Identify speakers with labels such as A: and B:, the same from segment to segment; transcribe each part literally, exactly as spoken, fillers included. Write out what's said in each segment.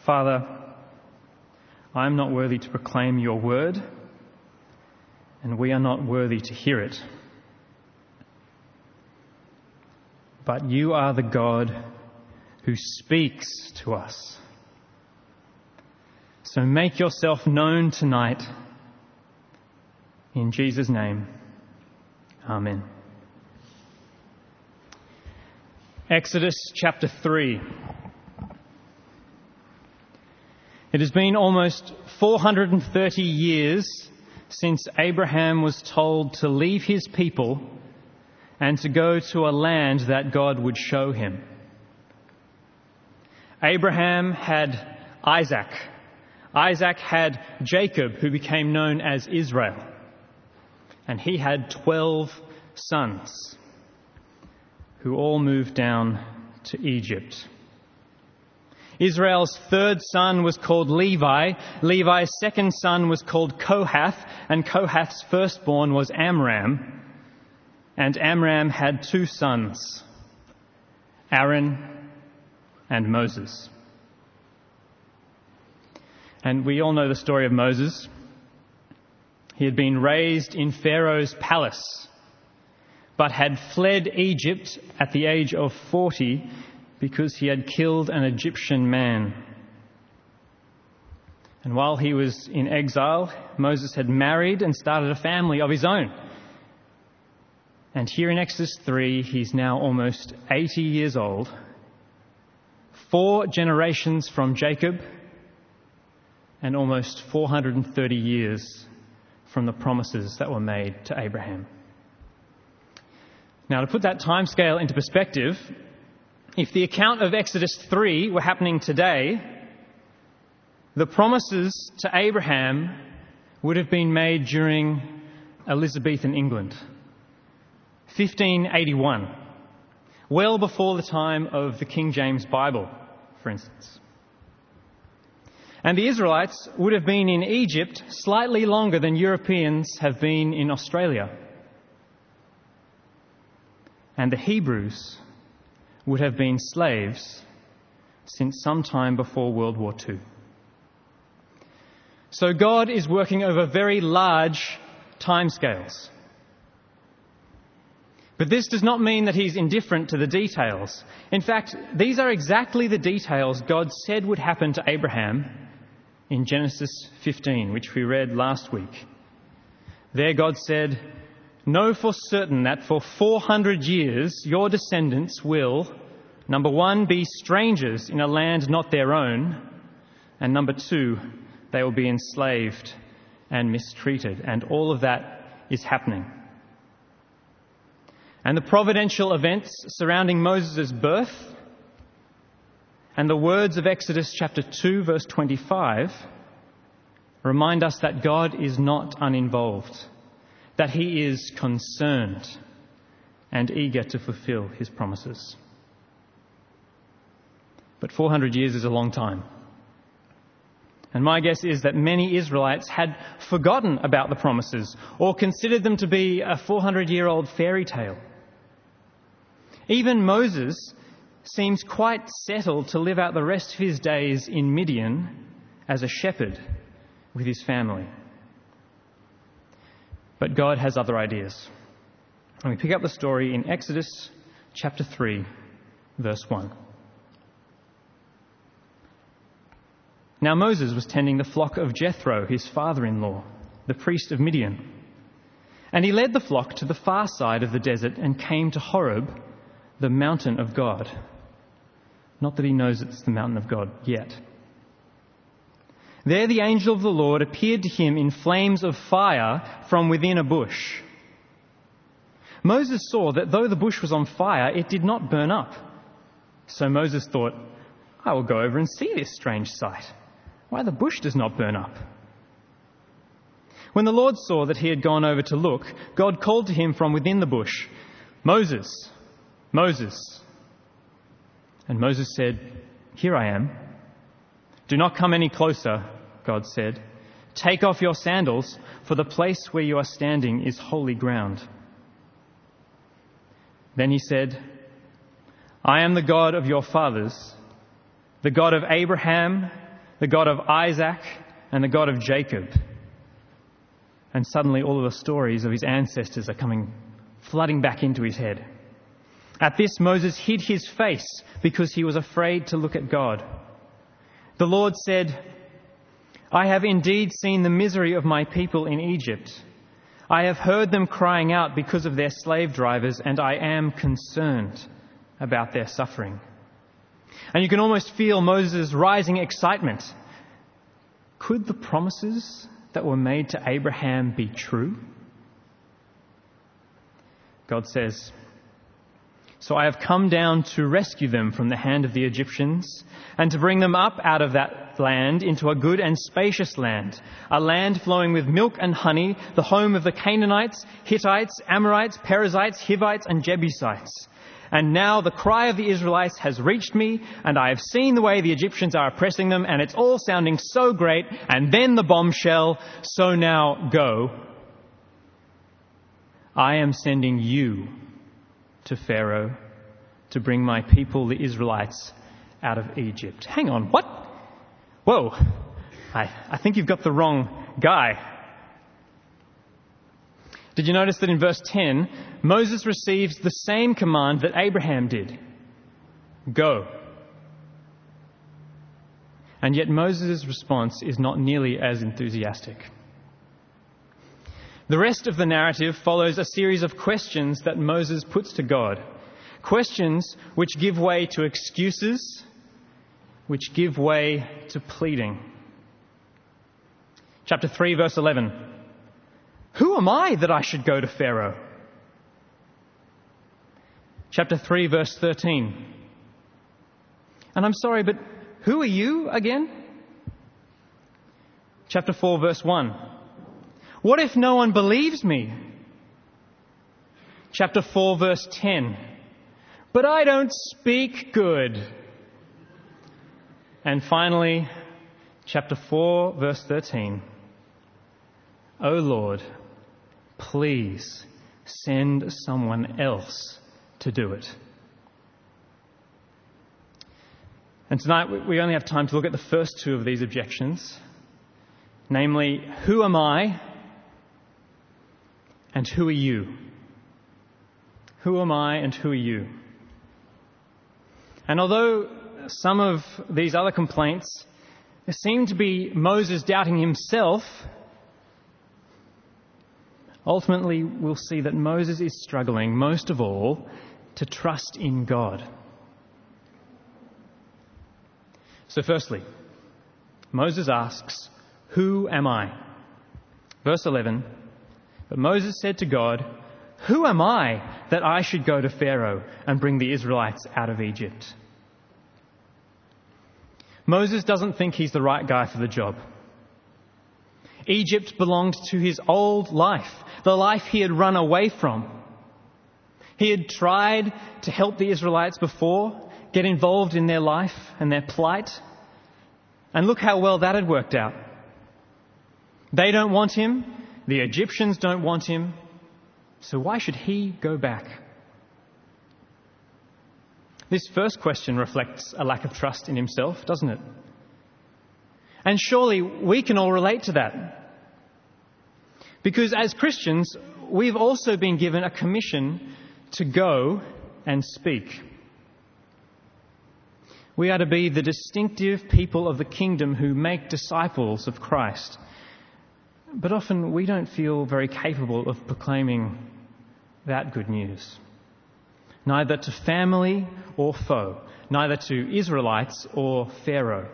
A: Father, I am not worthy to proclaim your word, and we are not worthy to hear it. But you are the God who speaks to us. So make yourself known tonight. In Jesus' name, Amen. Exodus chapter three. It has been almost four hundred thirty years since Abraham was told to leave his people and to go to a land that God would show him. Abraham had Isaac. Isaac had Jacob, who became known as Israel. And he had twelve sons, who all moved down to Egypt. Israel's third son was called Levi. Levi's second son was called Kohath, and Kohath's firstborn was Amram. And Amram had two sons, Aaron and Moses. And we all know the story of Moses. He had been raised in Pharaoh's palace, but had fled Egypt at the age of forty because he had killed an Egyptian man. And while he was in exile, Moses had married and started a family of his own. And here in Exodus three, he's now almost eighty years old, four generations from Jacob, and almost four hundred thirty years from the promises that were made to Abraham. Now, to put that timescale into perspective, if the account of Exodus three were happening today, the promises to Abraham would have been made during Elizabethan England, fifteen eighty-one, well before the time of the King James Bible, for instance. And the Israelites would have been in Egypt slightly longer than Europeans have been in Australia. And the Hebrews would have been slaves since some time before World War Two. So God is working over very large timescales. But this does not mean that he's indifferent to the details. In fact, these are exactly the details God said would happen to Abraham in Genesis fifteen, which we read last week. There God said, "Know for certain that for four hundred years your descendants will, number one, be strangers in a land not their own, and number two, they will be enslaved and mistreated." And all of that is happening. And the providential events surrounding Moses' birth and the words of Exodus chapter two, verse twenty-five, remind us that God is not uninvolved, that he is concerned and eager to fulfill his promises. But four hundred years is a long time. And my guess is that many Israelites had forgotten about the promises or considered them to be a four hundred year old fairy tale. Even Moses seems quite settled to live out the rest of his days in Midian as a shepherd with his family. But God has other ideas. And we pick up the story in Exodus chapter three, verse one. Now Moses was tending the flock of Jethro, his father-in-law, the priest of Midian. And he led the flock to the far side of the desert and came to Horeb, the mountain of God. Not that he knows it's the mountain of God yet. There the angel of the Lord appeared to him in flames of fire from within a bush. Moses saw that though the bush was on fire, it did not burn up. So Moses thought, "I will go over and see this strange sight, why the bush does not burn up." When the Lord saw that he had gone over to look, God called to him from within the bush, "Moses, Moses." And Moses said, "Here I am." "Do not come any closer," God said. "Take off your sandals, for the place where you are standing is holy ground." Then he said, "I am the God of your fathers, the God of Abraham, the God of Isaac and the God of Jacob. And suddenly all of the stories of his ancestors are coming flooding back into his head. At this, Moses hid his face because he was afraid to look at God. The Lord said, "I have indeed seen the misery of my people in Egypt. I have heard them crying out because of their slave drivers, and I am concerned about their suffering." And you can almost feel Moses' rising excitement. Could the promises that were made to Abraham be true? God says, "So I have come down to rescue them from the hand of the Egyptians and to bring them up out of that land into a good and spacious land, a land flowing with milk and honey, the home of the Canaanites, Hittites, Amorites, Perizzites, Hivites, and Jebusites. And now the cry of the Israelites has reached me, and I have seen the way the Egyptians are oppressing them, and it's all sounding so great. And then the bombshell, so now go. I am sending you to Pharaoh to bring my people, the Israelites, out of Egypt." Hang on, what? Whoa, I, I think you've got the wrong guy. Did you notice that in verse ten, Moses receives the same command that Abraham did? Go. And yet Moses' response is not nearly as enthusiastic. The rest of the narrative follows a series of questions that Moses puts to God. Questions which give way to excuses, which give way to pleading. Chapter three, verse eleven. "Who am I that I should go to Pharaoh?" Chapter three, verse thirteen. "And I'm sorry, but who are you again?" Chapter four, verse one. "What if no one believes me?" Chapter four, verse ten. "But I don't speak good." And finally, chapter four, verse thirteen. "O Lord, please send someone else to do it." And tonight we only have time to look at the first two of these objections, namely, who am I and who are you? Who am I and who are you? And although some of these other complaints seem to be Moses doubting himself, ultimately we'll see that Moses is struggling most of all to trust in God. So firstly, Moses asks, "Who am I?" Verse eleven, "But Moses said to God, 'Who am I that I should go to Pharaoh and bring the Israelites out of Egypt?'" Moses doesn't think he's the right guy for the job. Egypt belonged to his old life, the life he had run away from. He had tried to help the Israelites before, get involved in their life and their plight. And look how well that had worked out. They don't want him. The Egyptians don't want him. So why should he go back? This first question reflects a lack of trust in himself, doesn't it? And surely we can all relate to that. Because as Christians, we've also been given a commission to go and speak. We are to be the distinctive people of the kingdom who make disciples of Christ. But often we don't feel very capable of proclaiming that good news. Neither to family or foe, neither to Israelites or Pharaoh.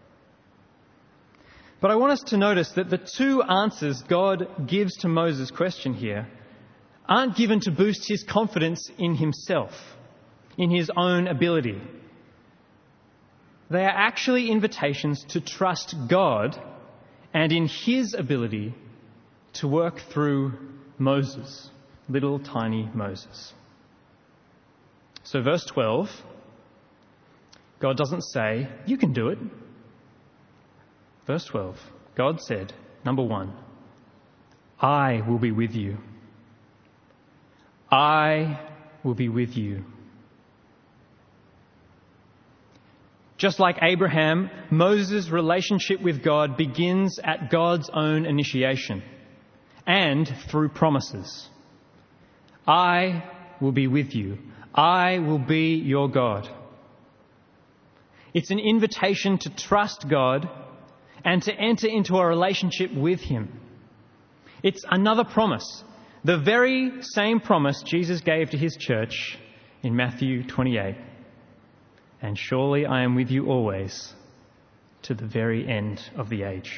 A: But I want us to notice that the two answers God gives to Moses' question here aren't given to boost his confidence in himself, in his own ability. They are actually invitations to trust God and in his ability to work through Moses, little tiny Moses. So verse twelve, God doesn't say, "You can do it." Verse twelve, God said, number one, "I will be with you. I will be with you." Just like Abraham, Moses' relationship with God begins at God's own initiation and through promises. I will be with you. I will be your God. It's an invitation to trust God and to enter into a relationship with him. It's another promise, the very same promise Jesus gave to his church in Matthew twenty-eight. And surely I am with you always to the very end of the age.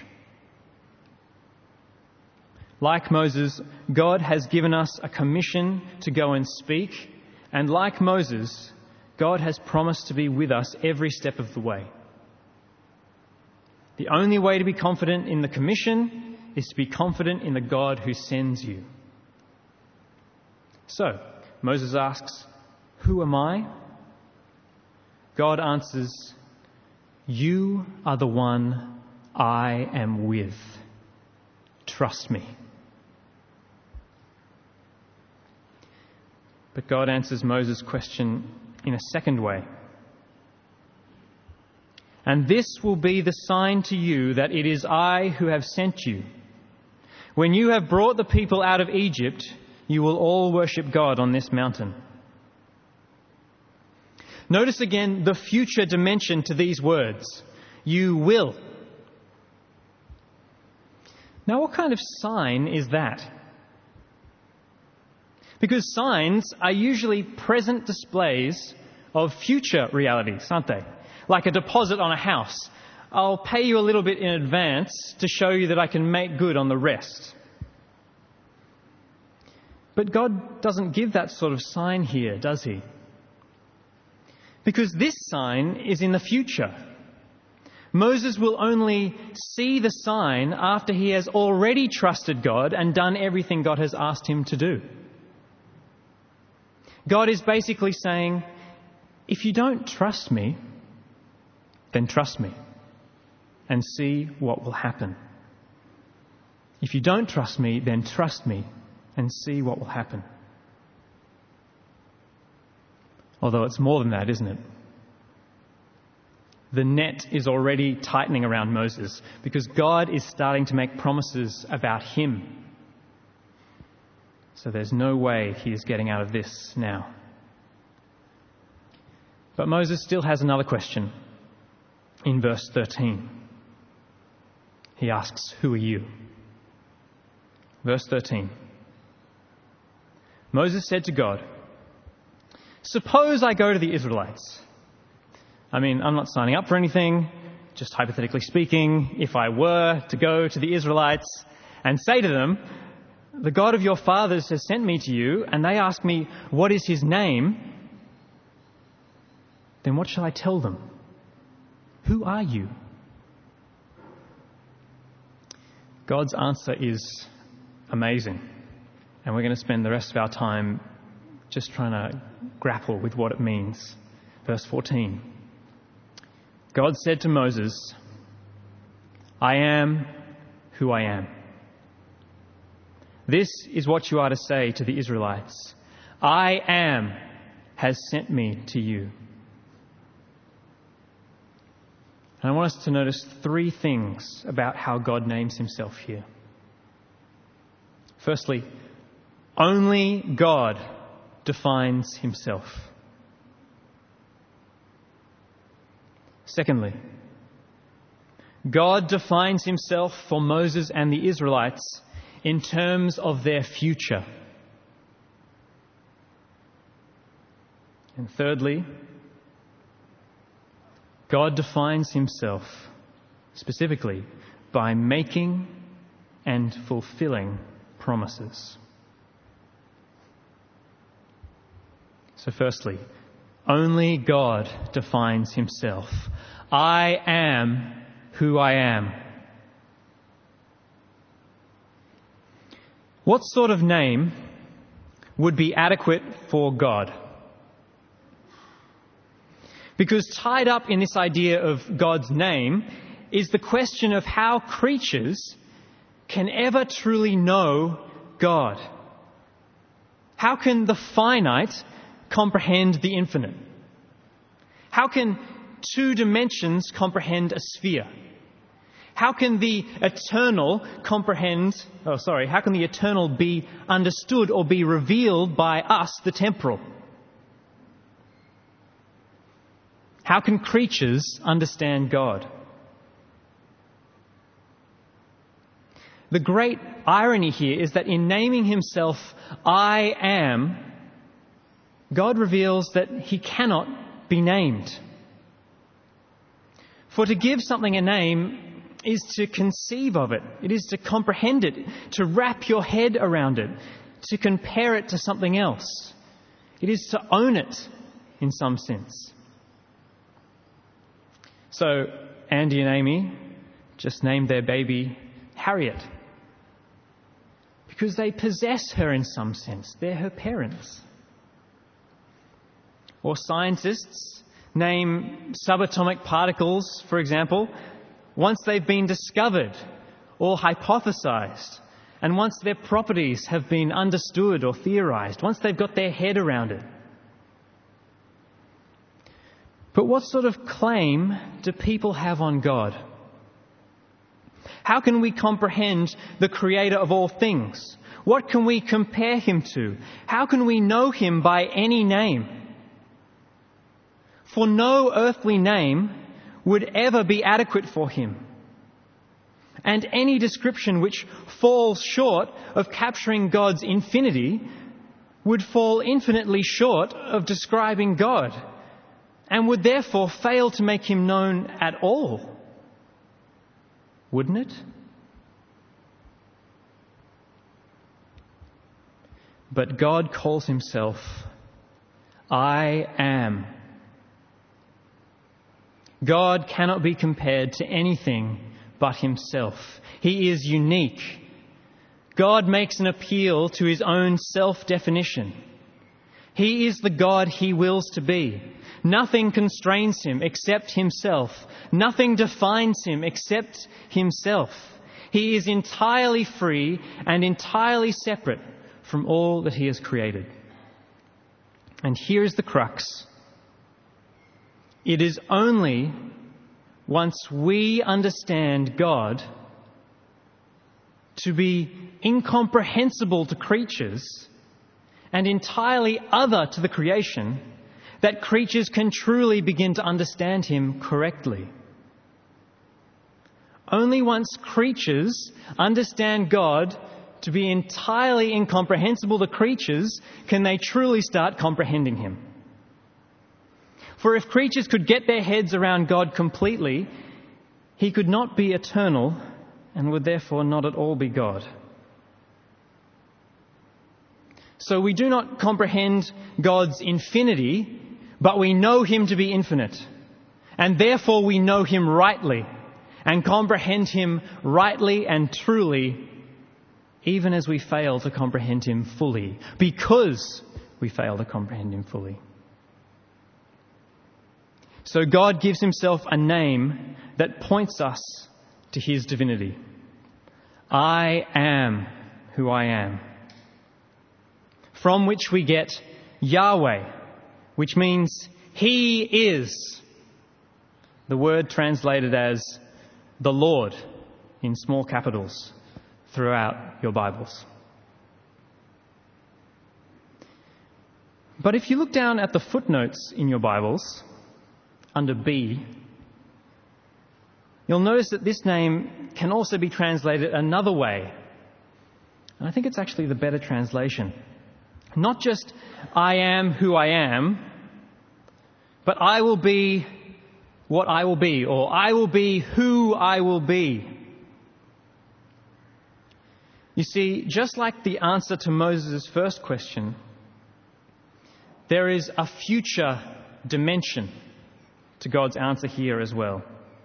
A: Like Moses, God has given us a commission to go and speak, and like Moses, God has promised to be with us every step of the way. The only way to be confident in the commission is to be confident in the God who sends you. So, Moses asks, "Who am I?" God answers, "You are the one I am with. Trust me." But God answers Moses' question in a second way. "And this will be the sign to you that it is I who have sent you. When you have brought the people out of Egypt, you will all worship God on this mountain." Notice again the future dimension to these words. You will. Now, what kind of sign is that? Because signs are usually present displays of future realities, aren't they? Like a deposit on a house. I'll pay you a little bit in advance to show you that I can make good on the rest. But God doesn't give that sort of sign here, does he? Because this sign is in the future. Moses will only see the sign after he has already trusted God and done everything God has asked him to do. God is basically saying, if you don't trust me, then trust me and see what will happen. If you don't trust me, then trust me and see what will happen. Although it's more than that, isn't it? The net is already tightening around Moses because God is starting to make promises about him. So there's no way he is getting out of this now. But Moses still has another question in verse thirteen. He asks, "Who are you?" Verse thirteen. Moses said to God, "Suppose I go to the Israelites." I mean, I'm not signing up for anything, just hypothetically speaking, if I were to go to the Israelites and say to them, "The God of your fathers has sent me to you," and they ask me, "What is his name?" then what shall I tell them? Who are you? God's answer is amazing, and we're going to spend the rest of our time just trying to grapple with what it means. Verse fourteen. God said to Moses, "I am who I am. This is what you are to say to the Israelites. I am has sent me to you." And I want us to notice three things about how God names himself here. Firstly, only God defines himself. Secondly, God defines himself for Moses and the Israelites in terms of their future. And thirdly, God defines himself specifically by making and fulfilling promises. So firstly, only God defines himself. I am who I am. What sort of name would be adequate for God? Because tied up in this idea of God's name is the question of how creatures can ever truly know God. How can the finite comprehend the infinite? How can two dimensions comprehend a sphere? How can the eternal comprehend, oh sorry, how can the eternal be understood or be revealed by us, the temporal? How can creatures understand God? The great irony here is that in naming himself, I am, God reveals that he cannot be named. For to give something a name is to conceive of it. It is to comprehend it, to wrap your head around it, to compare it to something else. It is to own it in some sense. So Andy and Amy just named their baby Harriet because they possess her in some sense. They're her parents. Or scientists name subatomic particles, for example, once they've been discovered or hypothesized, and once their properties have been understood or theorized, once they've got their head around it. But what sort of claim do people have on God? How can we comprehend the Creator of all things? What can we compare him to? How can we know him by any name? For no earthly name would ever be adequate for him. And any description which falls short of capturing God's infinity would fall infinitely short of describing God, and would therefore fail to make him known at all. Wouldn't it? But God calls himself, I am. God cannot be compared to anything but himself. He is unique. God makes an appeal to his own self-definition. He is the God he wills to be. Nothing constrains him except himself. Nothing defines him except himself. He is entirely free and entirely separate from all that he has created. And here's the crux. It is only once we understand God to be incomprehensible to creatures and entirely other to the creation that creatures can truly begin to understand him correctly. Only once creatures understand God to be entirely incomprehensible to creatures can they truly start comprehending him. For if creatures could get their heads around God completely, he could not be eternal and would therefore not at all be God. So we do not comprehend God's infinity, but we know him to be infinite. And therefore we know him rightly and comprehend him rightly and truly, even as we fail to comprehend him fully, because we fail to comprehend him fully. So God gives himself a name that points us to his divinity. I am who I am. From which we get Yahweh, which means he is. The word translated as the Lord in small capitals throughout your Bibles. But if you look down at the footnotes in your Bibles, under B, you'll notice that this name can also be translated another way. And I think it's actually the better translation. Not just, I am who I am, but I will be what I will be, or I will be who I will be. You see, just like the answer to Moses' first question, there is a future dimension to God's answer here as well.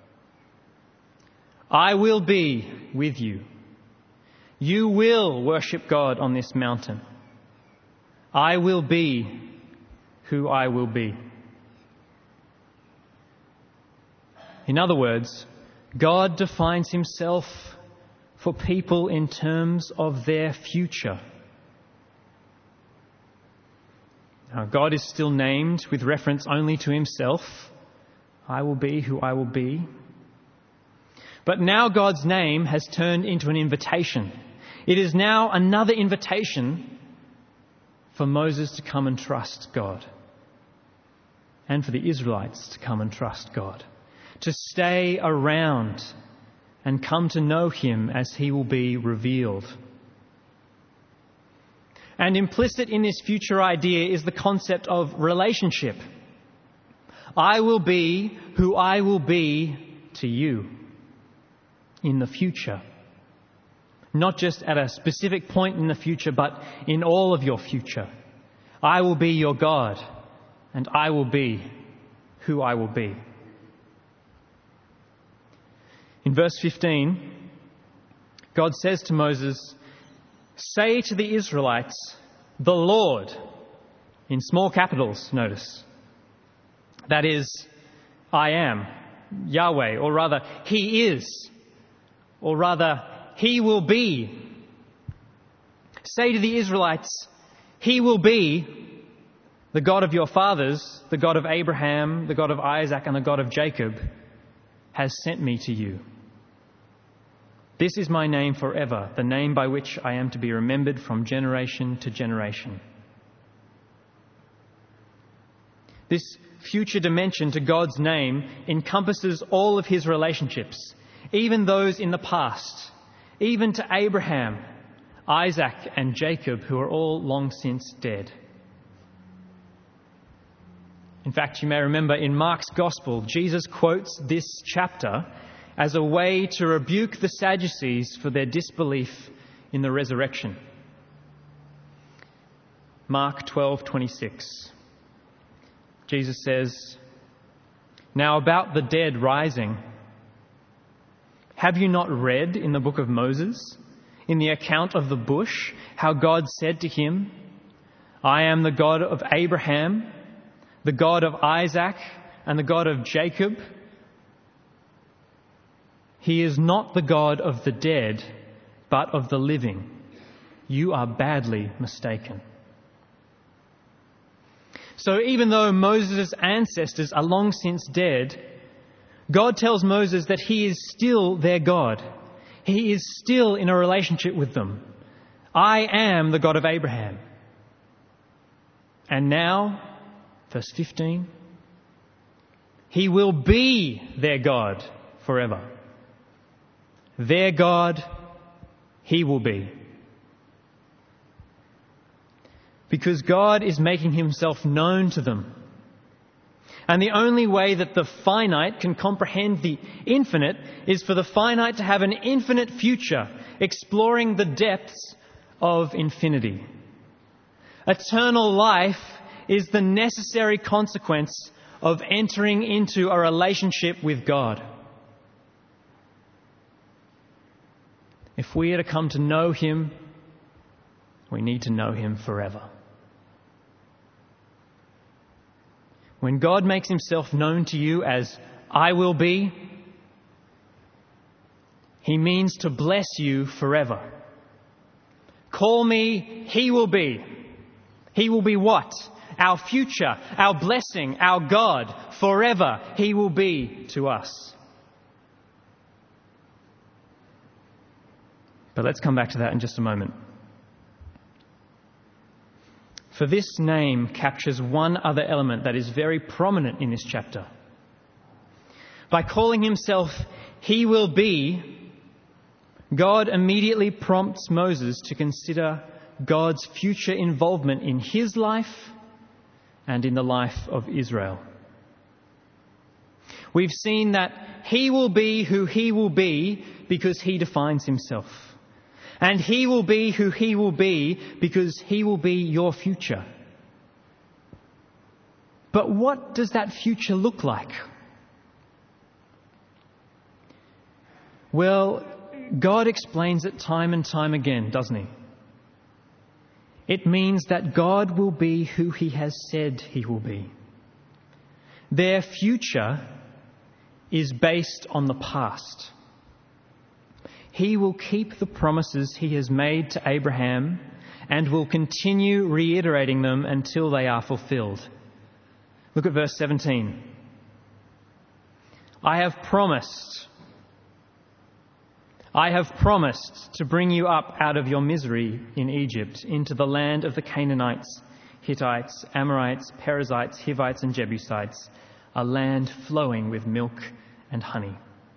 A: I will be with you. You will worship God on this mountain. I will be who I will be. In other words, God defines himself for people in terms of their future. Now, God is still named with reference only to himself. I will be who I will be. But now God's name has turned into an invitation. It is now another invitation for Moses to come and trust God, and for the Israelites to come and trust God, to stay around and come to know him as he will be revealed. And implicit in this future idea is the concept of relationship. I will be who I will be to you in the future. Not just at a specific point in the future, but in all of your future. I will be your God, and I will be who I will be. In verse fifteen, God says to Moses, "Say to the Israelites, the Lord," in small capitals, notice. That is, I am, Yahweh, or rather, He is, or rather, He will be. Say to the Israelites, He will be the God of your fathers, the God of Abraham, the God of Isaac, and the God of Jacob, has sent me to you. This is my name forever, the name by which I am to be remembered from generation to generation. This future dimension to God's name encompasses all of his relationships, even those in the past, even to Abraham, Isaac, and Jacob, who are all long since dead. In fact, you may remember in Mark's Gospel, Jesus quotes this chapter as a way to rebuke the Sadducees for their disbelief in the resurrection. Mark twelve twenty-six. Jesus says, "Now about the dead rising, have you not read in the book of Moses, in the account of the bush, how God said to him, 'I am the God of Abraham, the God of Isaac, and the God of Jacob'? He is not the God of the dead, but of the living. You are badly mistaken." So even though Moses' ancestors are long since dead, God tells Moses that he is still their God. He is still in a relationship with them. I am the God of Abraham. And now, verse fifteen, he will be their God forever. Their God, he will be. Because God is making himself known to them. And the only way that the finite can comprehend the infinite is for the finite to have an infinite future, exploring the depths of infinity. Eternal life is the necessary consequence of entering into a relationship with God. If we are to come to know him, we need to know him forever. When God makes himself known to you as I will be, he means to bless you forever. Call me, he will be. He will be what? Our future, our blessing, our God. Forever he will be to us. But let's come back to that in just a moment. For this name captures one other element that is very prominent in this chapter. By calling himself he will be, God immediately prompts Moses to consider God's future involvement in his life and in the life of Israel. We've seen that he will be who he will be because he defines himself. And he will be who he will be because he will be your future. But what does that future look like? Well, God explains it time and time again, doesn't he? It means that God will be who he has said he will be. Their future is based on the past. He will keep the promises he has made to Abraham and will continue reiterating them until they are fulfilled. Look at verse seventeen. I have promised, I have promised to bring you up out of your misery in Egypt into the land of the Canaanites, Hittites, Amorites, Perizzites, Hivites and Jebusites, a land flowing with milk and honey.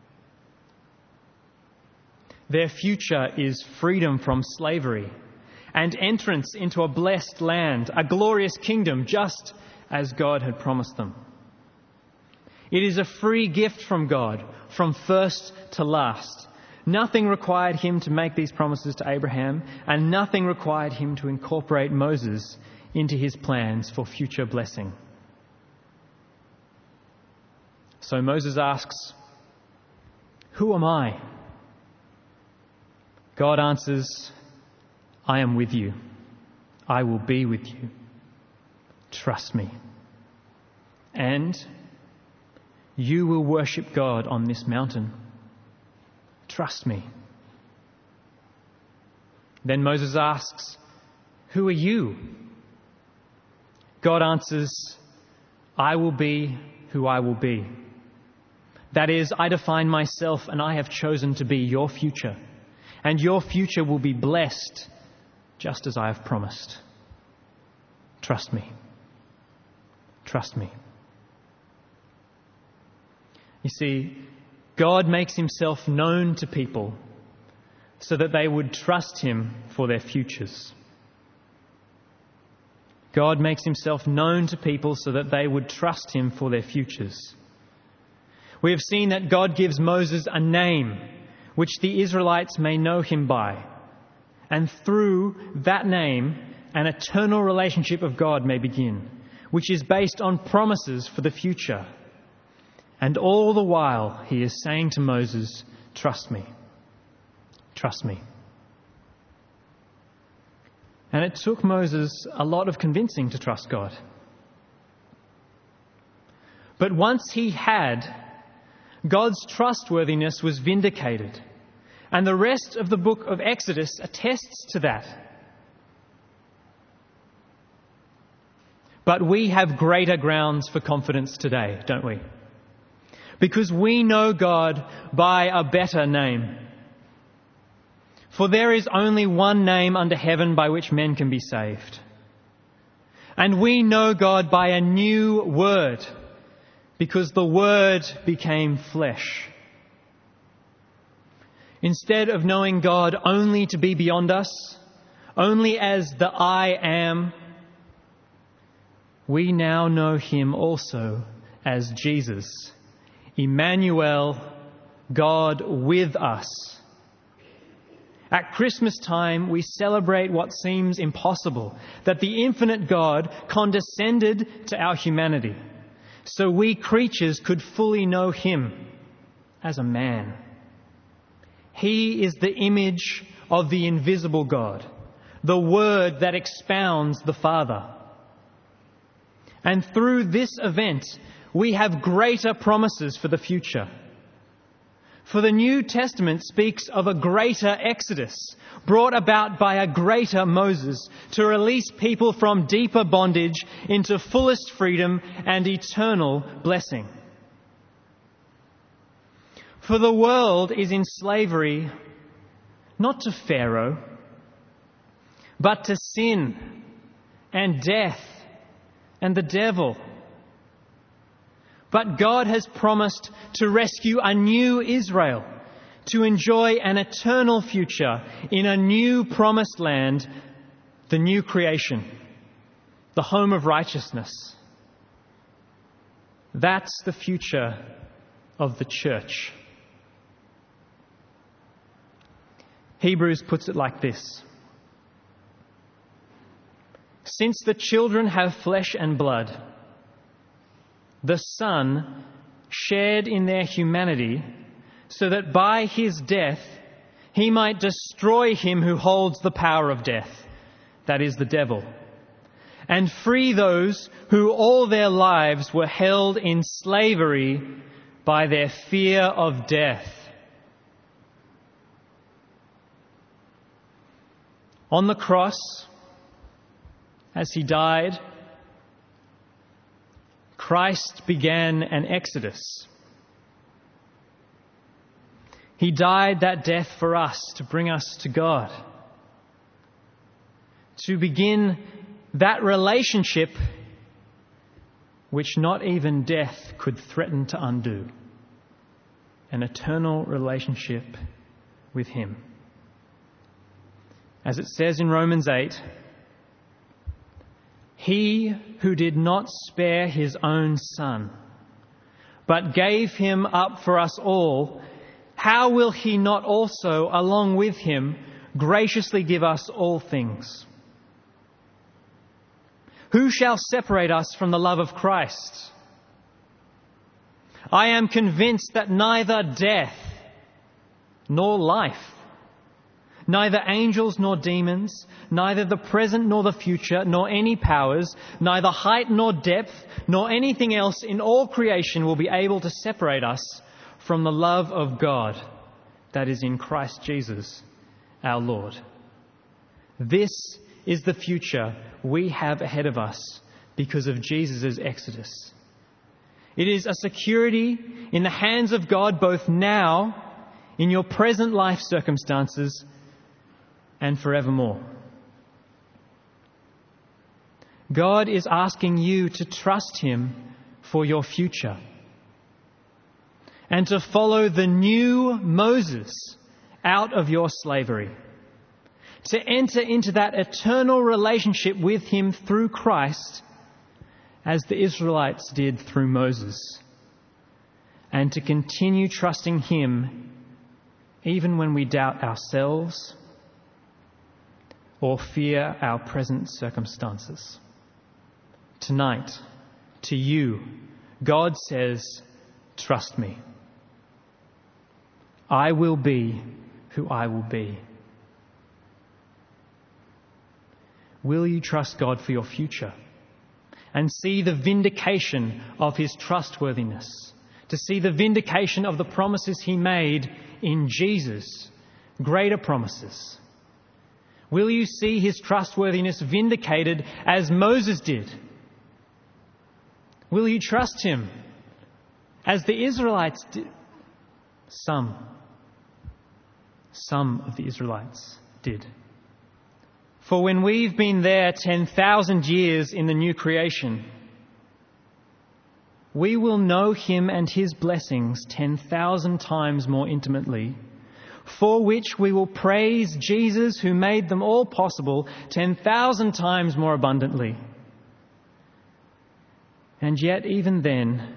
A: Their future is freedom from slavery and entrance into a blessed land, a glorious kingdom, just as God had promised them. It is a free gift from God, from first to last. Nothing required him to make these promises to Abraham, and nothing required him to incorporate Moses into his plans for future blessing. So Moses asks, "Who am I?" God answers, "I am with you. I will be with you. Trust me. And you will worship God on this mountain. Trust me." Then Moses asks, "Who are you?" God answers, "I will be who I will be. That is, I define myself and I have chosen to be your future. And your future will be blessed just as I have promised. Trust me. Trust me." You see, God makes himself known to people so that they would trust him for their futures. God makes himself known to people so that they would trust him for their futures. We have seen that God gives Moses a name which the Israelites may know him by, and through that name, an eternal relationship of God may begin, which is based on promises for the future. And all the while, he is saying to Moses, "Trust me. Trust me." And it took Moses a lot of convincing to trust God. But once he had, God's trustworthiness was vindicated. And the rest of the book of Exodus attests to that. But we have greater grounds for confidence today, don't we? Because we know God by a better name. For there is only one name under heaven by which men can be saved. And we know God by a new word, because the Word became flesh. Instead of knowing God only to be beyond us, only as the I am, we now know him also as Jesus, Emmanuel, God with us. At Christmas time, we celebrate what seems impossible, that the infinite God condescended to our humanity, so we creatures could fully know him as a man. He is the image of the invisible God, the Word that expounds the Father. And through this event, we have greater promises for the future. For the New Testament speaks of a greater exodus brought about by a greater Moses to release people from deeper bondage into fullest freedom and eternal blessing. For the world is in slavery not to Pharaoh, but to sin and death and the devil. But God has promised to rescue a new Israel, to enjoy an eternal future in a new promised land, the new creation, the home of righteousness. That's the future of the church. Hebrews puts it like this: "Since the children have flesh and blood, the Son shared in their humanity, so that by his death he might destroy him who holds the power of death, that is, the devil, and free those who all their lives were held in slavery by their fear of death." On the cross, as he died, Christ began an exodus, He died that death for us to bring us to God, to begin that relationship which not even death could threaten to undo, an eternal relationship with Him. As it says in Romans eight, He who did not spare His own Son, but gave Him up for us all, how will He not also, along with Him, graciously give us all things? Who shall separate us from the love of Christ? I am convinced that neither death nor life, neither angels nor demons, neither the present nor the future, nor any powers, neither height nor depth, nor anything else in all creation will be able to separate us from the love of God that is in Christ Jesus, our Lord. This is the future we have ahead of us because of Jesus' exodus. It is a security in the hands of God both now, in your present life circumstances, and forevermore. God is asking you to trust Him for your future and to follow the new Moses out of your slavery, to enter into that eternal relationship with Him through Christ as the Israelites did through Moses, and to continue trusting Him even when we doubt ourselves or fear our present circumstances. Tonight, to you, God says, trust me. I will be who I will be. Will you trust God for your future and see the vindication of His trustworthiness, to see the vindication of the promises He made in Jesus, greater promises? Will you see His trustworthiness vindicated as Moses did? Will you trust Him as the Israelites did? Some. Some of the Israelites did. For when we've been there ten thousand years in the new creation, we will know Him and His blessings ten thousand times more intimately, for which we will praise Jesus who made them all possible ten thousand times more abundantly. And yet even then,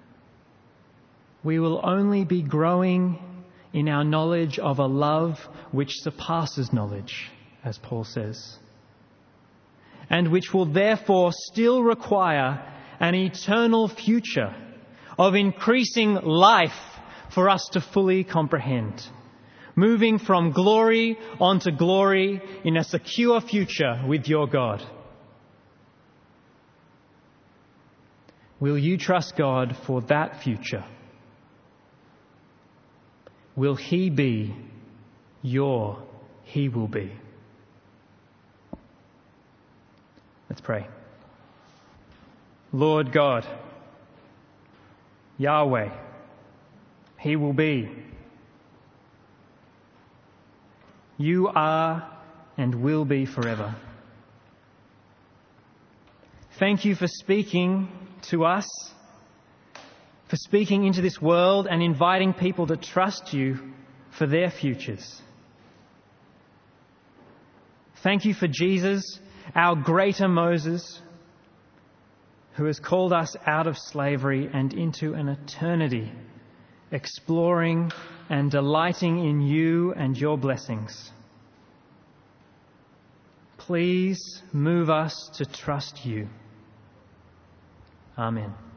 A: we will only be growing in our knowledge of a love which surpasses knowledge, as Paul says, and which will therefore still require an eternal future of increasing life for us to fully comprehend, moving from glory onto glory in a secure future with your God. Will you trust God for that future? Will He be your He will be? Let's pray. Lord God, Yahweh, He will be. You are and will be forever. Thank you for speaking to us, for speaking into this world and inviting people to trust you for their futures. Thank you for Jesus, our greater Moses, who has called us out of slavery and into an eternity, exploring and delighting in you and your blessings. Please move us to trust you. Amen.